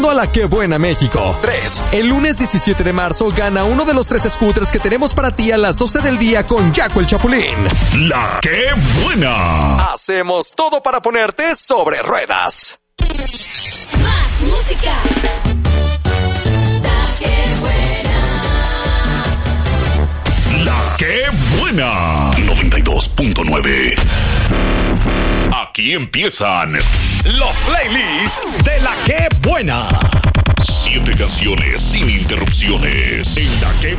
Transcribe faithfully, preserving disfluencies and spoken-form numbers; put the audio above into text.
a la Que Buena México. tres. El lunes diecisiete de marzo gana uno de los tres scooters que tenemos para ti a las doce del día con Jaco el Chapulín. La Que Buena. Hacemos todo para ponerte sobre ruedas. Más música. La Que Buena. La Que Buena. noventa y dos punto nueve. Aquí empiezan los playlists de La Que Buena. Siete canciones sin interrupciones. En La Que